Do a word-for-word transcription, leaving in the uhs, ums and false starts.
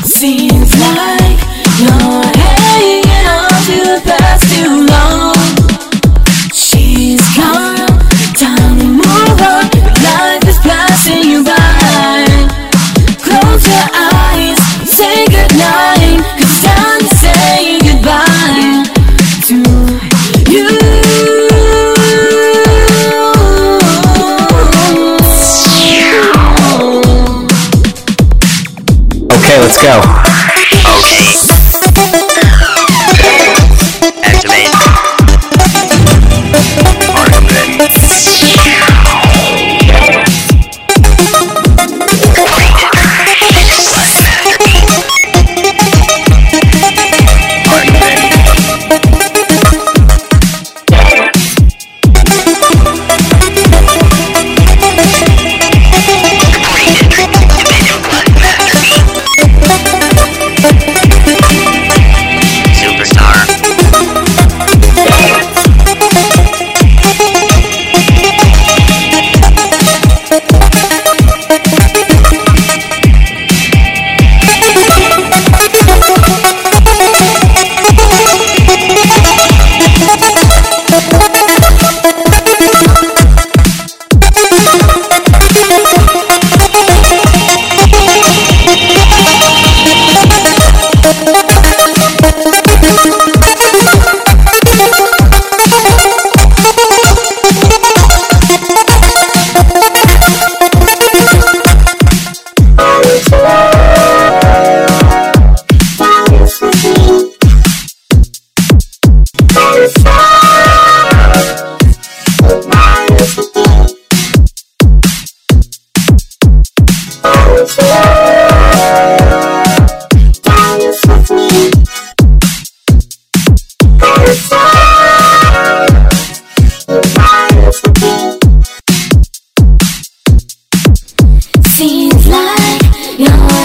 Seems like you're hanging on to the past too long. She's gone, time to move on, but life is passing you by. Close your eyes, say goodnight, 'cause it's time to say goodbye to you. Okay, let's go. Okay. Activate. Are you ready? Are you ready? Superstar. Seems like you're